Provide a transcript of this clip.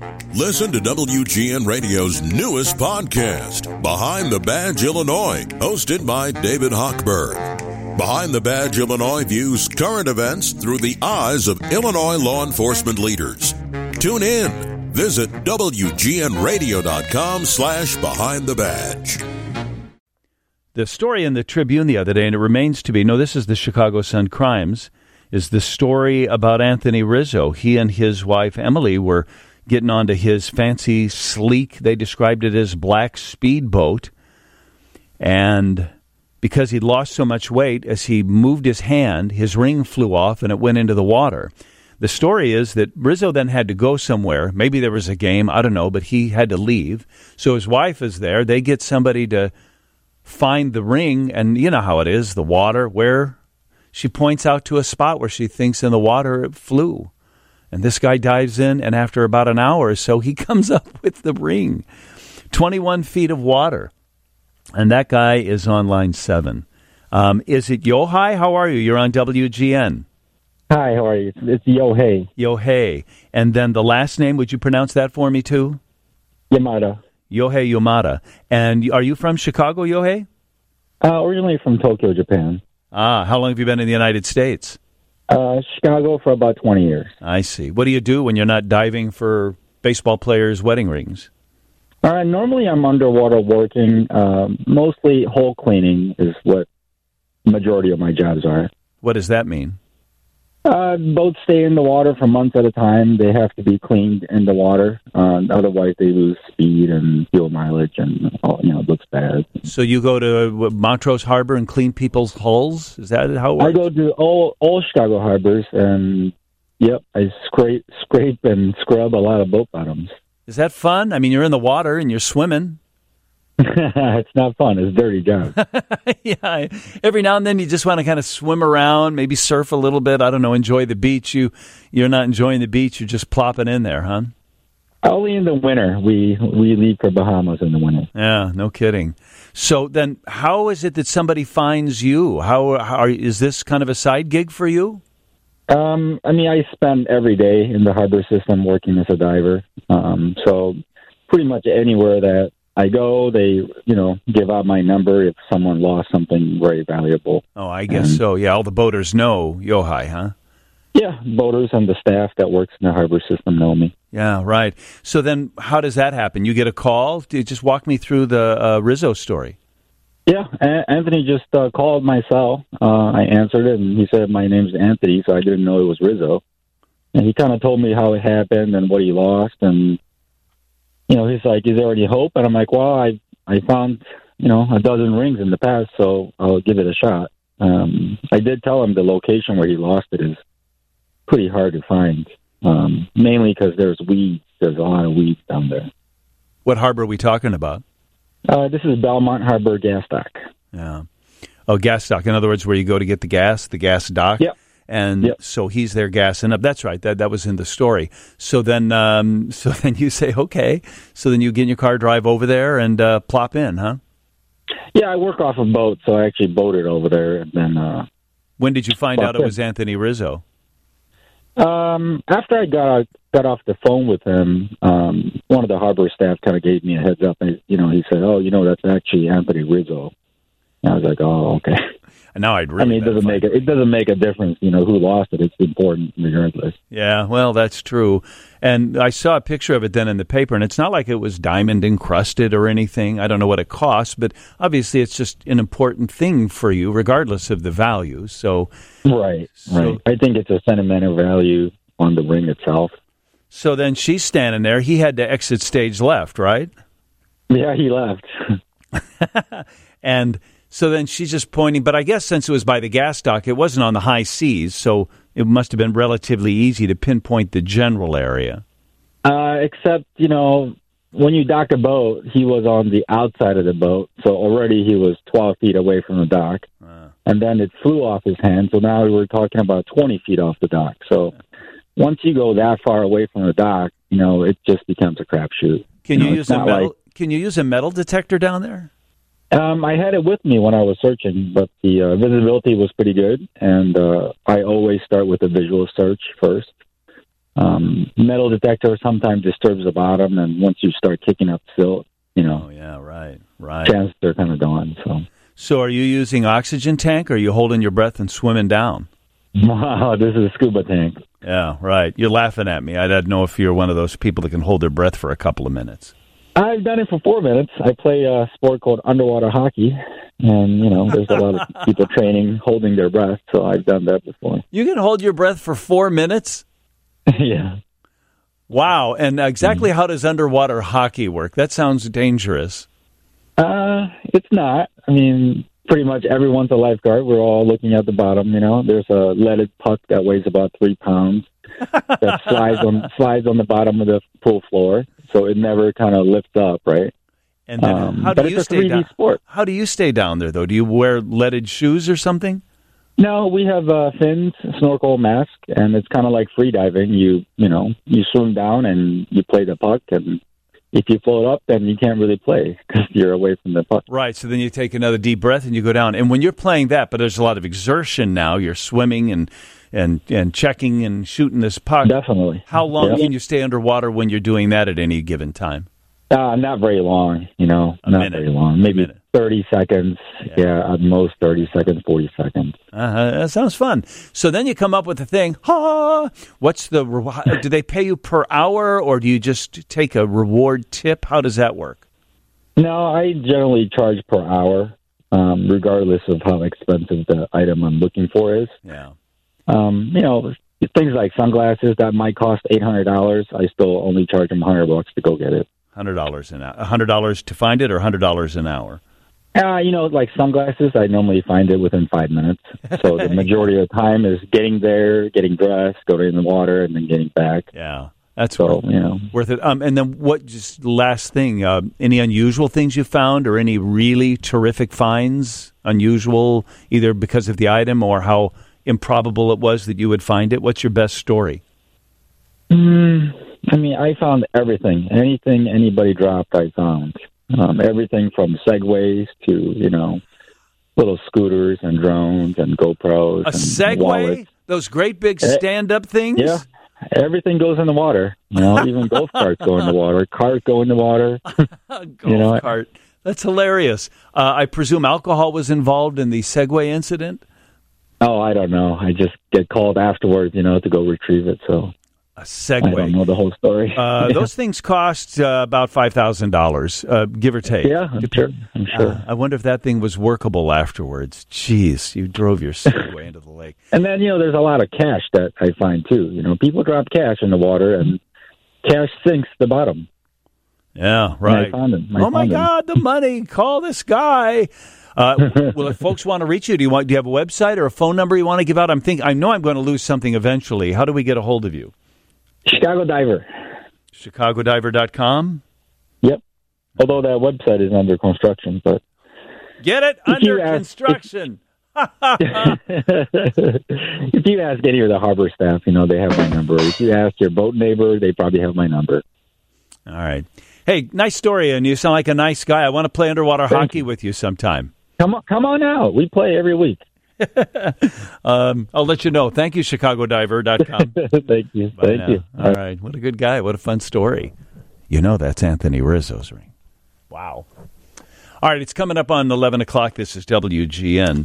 Listen to WGN Radio's newest podcast, Behind the Badge Illinois, hosted by David Hochberg. Behind the Badge Illinois views current events through the eyes of Illinois law enforcement leaders. Tune in. Visit WGNRadio.com/Behind the Badge. The story in the Tribune the other day, and it remains to be, no, this is the Chicago Sun-Crimes, is the story about Anthony Rizzo. He and his wife, Emily, were getting onto his fancy, sleek, they described it as black speedboat. And because he'd lost so much weight, as he moved his hand, his ring flew off and it went into the water. The story is that Rizzo then had to go somewhere. Maybe there was a game, I don't know, but he had to leave. So his wife is there. They get somebody to find the ring, and you know how it is, the water, where she points out to a spot where she thinks in the water it flew. And this guy dives in, and after about an hour or so, he comes up with the ring. 21 feet of water. And that guy is on line 7. Is it Yohei? How are you? You're on WGN. Hi, how are you? It's Yohei. Yohei. And then the last name, would you pronounce that for me too? Yamada. Yohei Yamada. And are you from Chicago, Yohei? Originally from Tokyo, Japan. How long have you been in the United States? Chicago for about 20 years. I see. What do you do when you're not diving for baseball players' wedding rings? Normally I'm underwater working. Mostly hull cleaning is what the majority of my jobs are. What does that mean? Boats stay in the water for months at a time. They have to be cleaned in the water. Otherwise, they lose speed and fuel mileage, and it looks bad. So you go to Montrose Harbor and clean people's hulls? Is that how it works? I go to all Chicago harbors, and I scrape and scrub a lot of boat bottoms. Is that fun? I mean, you're in the water and you're swimming. It's not fun. It's a dirty job. Yeah. Every now and then you just want to kind of swim around, maybe surf a little bit. I don't know, enjoy the beach. You're not enjoying the beach. You're just plopping in there, huh? Only in the winter. We leave for Bahamas in the winter. Yeah, no kidding. So then how is it that somebody finds you? Is this kind of a side gig for you? I spend every day in the harbor system working as a diver. So pretty much anywhere that I go, they, give out my number if someone lost something very valuable. Oh, I guess so. Yeah, all the boaters know Yohei, huh? Yeah, boaters and the staff that works in the harbor system know me. Yeah, right. So then how does that happen? You get a call? Just walk me through the Rizzo story. Yeah, Anthony just called my cell. I answered it, and he said, my name's Anthony, so I didn't know it was Rizzo. And he kind of told me how it happened and what he lost, and he's like, is there any hope? And I'm like, well, I found, a dozen rings in the past, so I'll give it a shot. I did tell him the location where he lost it is pretty hard to find, mainly because there's weeds. There's a lot of weeds down there. What harbor are we talking about? This is Belmont Harbor gas dock. Yeah. Oh, gas dock. In other words, where you go to get the gas dock? Yep. And so he's there gassing up. That's right. That was in the story. So then you say, okay. So then you get in your car, drive over there, and plop in, huh? Yeah, I work off a boat, so I actually boated over there. And then, when did you find out it was Anthony Rizzo? After I got off the phone with him, one of the harbor staff kind of gave me a heads up. And, he said, "Oh, that's actually Anthony Rizzo." And I was like, "Oh, okay." And now I'd really. it doesn't make a difference, who lost it. It's important regardless. Yeah, well, that's true. And I saw a picture of it then in the paper, and it's not like it was diamond encrusted or anything. I don't know what it costs, but obviously it's just an important thing for you, regardless of the value. So, right. I think it's a sentimental value on the ring itself. So then she's standing there. He had to exit stage left, right? Yeah, he left. And so then she's just pointing, but I guess since it was by the gas dock, it wasn't on the high seas, so it must have been relatively easy to pinpoint the general area. Except, when you dock a boat, he was on the outside of the boat, so already he was 12 feet away from the dock, and then it flew off his hand, so now we were talking about 20 feet off the dock. So once you go that far away from the dock, it just becomes a crapshoot. Can you use a metal detector down there? I had it with me when I was searching, but the visibility was pretty good, and I always start with a visual search first. Metal detector sometimes disturbs the bottom, and once you start kicking up silt, Oh, yeah, right. chances are kind of gone. So are you using oxygen tank, or are you holding your breath and swimming down? Wow, this is a scuba tank. Yeah, right. You're laughing at me. I didn't know if you're one of those people that can hold their breath for a couple of minutes. I've done it for 4 minutes. I play a sport called underwater hockey, and, there's a lot of people training holding their breath, so I've done that before. You can hold your breath for 4 minutes? Yeah. Wow. And exactly how does underwater hockey work? That sounds dangerous. It's not. I mean, pretty much everyone's a lifeguard. We're all looking at the bottom, There's a leaded puck that weighs about 3 pounds that slides on the bottom of the pool floor, so it never kind of lifts up, right? And then how do you stay down? Sport. How do you stay down there, though? Do you wear leaded shoes or something? No, we have fins, snorkel, mask, and it's kind of like free diving. You swim down and you play the puck, and if you float up, then you can't really play because you're away from the puck. Right, so then you take another deep breath and you go down. And when you're playing that, but there's a lot of exertion now, you're swimming and checking and shooting this puck. Definitely. How long can you stay underwater when you're doing that at any given time? Not very long, not very long. Maybe 30 seconds. Yeah, at most 30 seconds, 40 seconds. That sounds fun. So then you come up with the thing, what's do they pay you per hour, or do you just take a reward tip? How does that work? No, I generally charge per hour, regardless of how expensive the item I'm looking for is. Yeah. Things like sunglasses that might cost $800, I still only charge them $100 to go get it. $100 an hour. $100 to find it, or $100 an hour? Like sunglasses, I normally find it within 5 minutes. So the majority of the time is getting there, getting dressed, going in the water, and then getting back. Yeah, that's worth it. And then just last thing, any unusual things you found, or any really terrific finds, unusual, either because of the item or how improbable it was that you would find it? What's your best story? I found everything. Anything anybody dropped, I found. Everything from Segways to, little scooters and drones and GoPros. A Segway? Wallets. Those great big stand-up things? Yeah. Everything goes in the water. Even golf carts go in the water. Cars go in the water. Golf cart. That's hilarious. I presume alcohol was involved in the Segway incident? Oh, I don't know. I just get called afterwards, to go retrieve it, so... A Segway. I don't know the whole story. Those things cost about $5,000, give or take. Yeah, I'm sure. I wonder if that thing was workable afterwards. Jeez, you drove your Segway into the lake. And then, there's a lot of cash that I find, too. People drop cash in the water, and cash sinks the bottom. Yeah, right. And I found them. Oh, my God, the money. Call this guy. Well, if folks want to reach you, do you have a website or a phone number you want to give out? I know I'm going to lose something eventually. How do we get a hold of you? Chicago Diver. ChicagoDiver.com? Yep. Although that website is under construction, but... Get it? Under construction. If you ask any of the harbor staff, they have my number. If you ask your boat neighbor, they probably have my number. All right. Hey, nice story, and you sound like a nice guy. I want to play underwater hockey with you sometime. Come on out. We play every week. I'll let you know. Thank you, ChicagoDiver.com. Thank you. Bye Thank now. you. All right. What a good guy. What a fun story. That's Anthony Rizzo's ring. Wow. All right. It's coming up on 11 o'clock. This is WGN.